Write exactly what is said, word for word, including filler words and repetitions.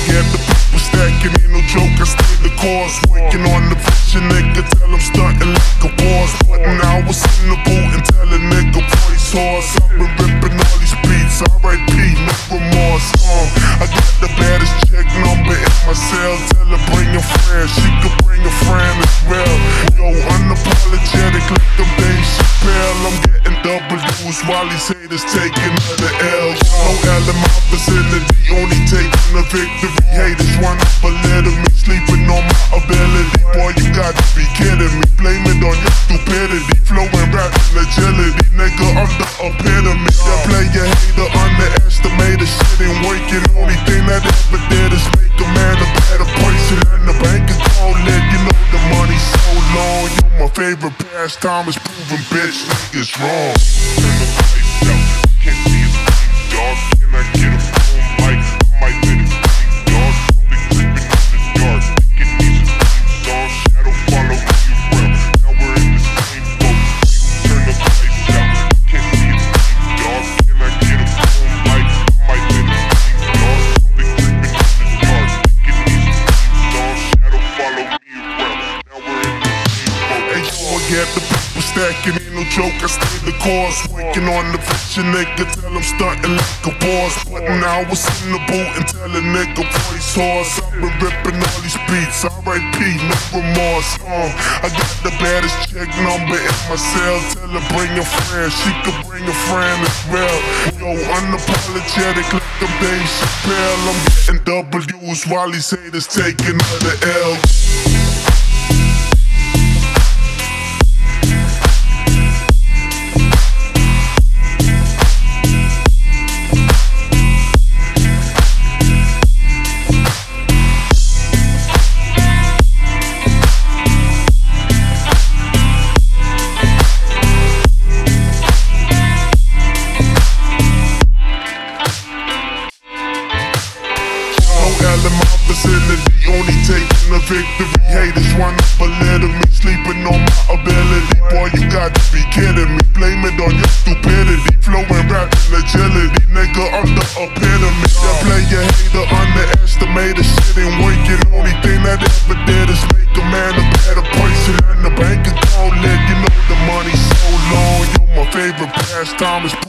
Get the people stacking, ain't no joke, I stay the course. Working on the vision, nigga, tell them stunting like a boss. Putting hours in the boot and tell a nigga voice horse. I've been ripping all these beats, R I P, no remorse. Uh, I got the baddest check number in my cell. Tell her bring a friend, she could bring a friend as well. Yo, unapologetic like them Dave Chappelle. I'm getting W's while these haters taking other L's. No L in my vicinity, only taking the victory. Haters want up a little me, sleeping on my ability. Boy, you got to be kidding me. Blame it on your stupidity. Flowing, rapping, agility. Nigga, I'm the epitome. That player hater, underestimated. Shit ain't working. Only thing that ever did is make a man a better person. And the bank account lit, you know the money's so long. You my favorite pastime is proving bitch niggas wrong. Turn the lights out, can't see a thing, dog. Can I get a phone mic? I might let it sing, dog. Only creeping in the dark, thinking these are theme songs. Shadow follow me around, now we're in the same boat. Turn the lights out, can't see a thing, dog. Can I get a phone mic? I might let it sing, dog. Only creeping in the dark, thinking these are theme songs. Shadow follow me around, now we're in the same boat. Hey yo, I get the people stacking, ain't no joke, I stay the course. Working on the vision, nigga, tell them stunting like a boss. Putting hours in the boot and tell a nigga voice horse. I've been ripping all these beats, R I P, no remorse. Uh, I got the baddest check number in my cell. Tell her bring a friend, she could bring a friend as well. Yo, unapologetic like them Dave Chappelle. I'm getting W's while these haters taking other L's. In my vicinity, only taking the victory. Haters want up a little me, sleeping on my ability. Boy, you got to be kidding me. Blame it on your stupidity. Flowing, rapping, agility. Nigga, I'm the epitome. That player hater, underestimated. Shit ain't working. Only thing that ever did is make a man a better person. And the bank account lit, you know the money's so long. Yo, my favorite pastime is